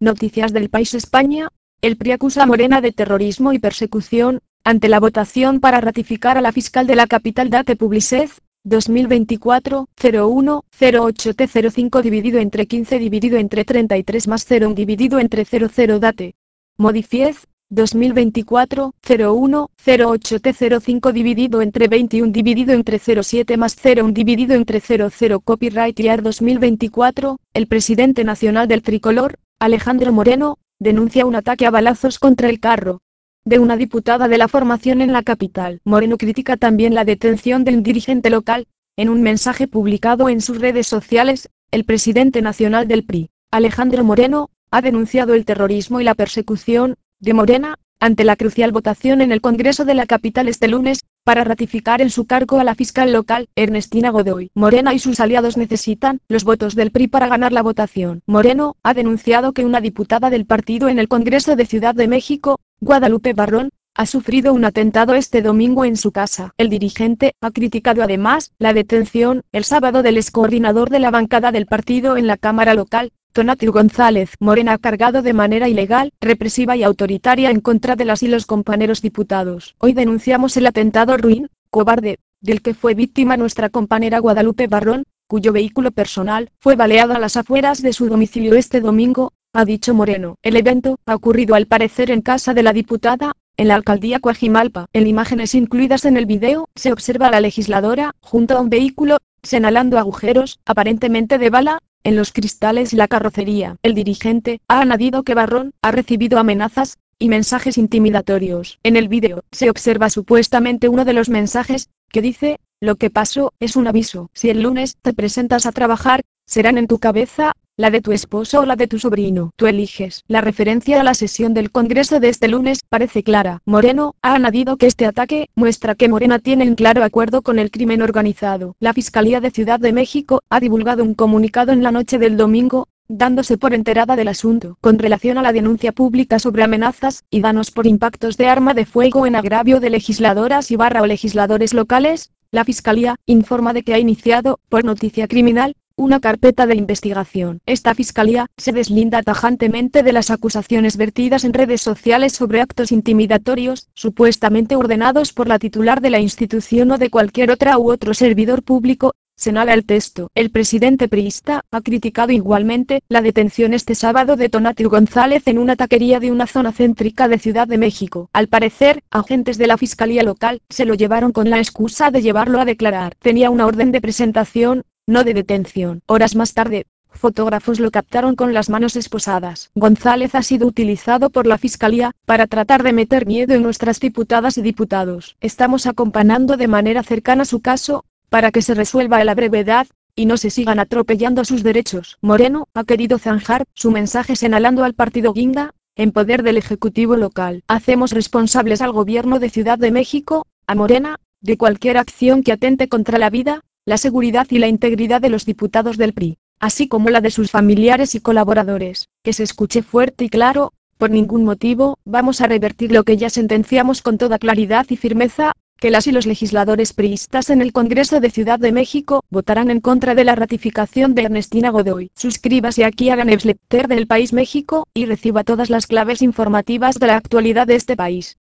Noticias del País España. El PRI acusa a Morena de terrorismo y persecución. Ante la votación para ratificar a la fiscal de la capital Date Publicez, 2024, 0108T05 dividido entre 15 dividido entre 33 más 01 dividido entre 00 Date. Modifiez, 2024, 0108T05 dividido entre 21 dividido entre 07 más 01 dividido entre 00 Copyright Year 2024, el presidente nacional del tricolor, Alejandro Moreno, denuncia un ataque a balazos contra el carro de una diputada de la formación en la capital. Moreno critica también la detención del dirigente local. En un mensaje publicado en sus redes sociales, el presidente nacional del PRI, Alejandro Moreno, ha denunciado el terrorismo y la persecución de Morena, ante la crucial votación en el Congreso de la capital este lunes, para ratificar en su cargo a la fiscal local, Ernestina Godoy. Morena y sus aliados necesitan los votos del PRI para ganar la votación. Moreno ha denunciado que una diputada del partido en el Congreso de Ciudad de México, Guadalupe Barrón, ha sufrido un atentado este domingo en su casa. El dirigente ha criticado además la detención el sábado del excoordinador de la bancada del partido en la Cámara local, Tonatiuh González. Morena ha cargado de manera ilegal, represiva y autoritaria en contra de las y los compañeros diputados. Hoy denunciamos el atentado ruin, cobarde, del que fue víctima nuestra compañera Guadalupe Barrón, cuyo vehículo personal fue baleado a las afueras de su domicilio este domingo, ha dicho Moreno. El evento ha ocurrido al parecer en casa de la diputada, en la alcaldía Coajimalpa. En imágenes incluidas en el video, se observa a la legisladora, junto a un vehículo, señalando agujeros, aparentemente de bala, en los cristales y la carrocería. El dirigente ha añadido que Barrón ha recibido amenazas y mensajes intimidatorios. En el video, se observa supuestamente uno de los mensajes, que dice: lo que pasó es un aviso. Si el lunes te presentas a trabajar, serán en tu cabeza, la de tu esposo o la de tu sobrino. Tú eliges. La referencia a la sesión del Congreso de este lunes parece clara. Moreno ha añadido que este ataque muestra que Morena tiene un claro acuerdo con el crimen organizado. La Fiscalía de Ciudad de México ha divulgado un comunicado en la noche del domingo, dándose por enterada del asunto, con relación a la denuncia pública sobre amenazas y daños por impactos de arma de fuego en agravio de legisladoras y o legisladores locales. La Fiscalía informa de que ha iniciado, por noticia criminal, una carpeta de investigación. Esta fiscalía se deslinda tajantemente de las acusaciones vertidas en redes sociales sobre actos intimidatorios, supuestamente ordenados por la titular de la institución o de cualquier otra u otro servidor público, señala el texto. El presidente priista ha criticado igualmente la detención este sábado de Tonatiuh González en una taquería de una zona céntrica de Ciudad de México. Al parecer, agentes de la fiscalía local se lo llevaron con la excusa de llevarlo a declarar. Tenía una orden de presentación, no de detención. Horas más tarde, fotógrafos lo captaron con las manos esposadas. González ha sido utilizado por la Fiscalía para tratar de meter miedo en nuestras diputadas y diputados. Estamos acompañando de manera cercana su caso, para que se resuelva a la brevedad, y no se sigan atropellando sus derechos. Moreno ha querido zanjar su mensaje señalando al partido Guinda, en poder del Ejecutivo local. Hacemos responsables al Gobierno de Ciudad de México, a Morena, de cualquier acción que atente contra la vida, la seguridad y la integridad de los diputados del PRI, así como la de sus familiares y colaboradores. Que se escuche fuerte y claro: por ningún motivo vamos a revertir lo que ya sentenciamos con toda claridad y firmeza, que las y los legisladores priistas en el Congreso de Ciudad de México votarán en contra de la ratificación de Ernestina Godoy. Suscríbase aquí a la newsletter del País México, y reciba todas las claves informativas de la actualidad de este país.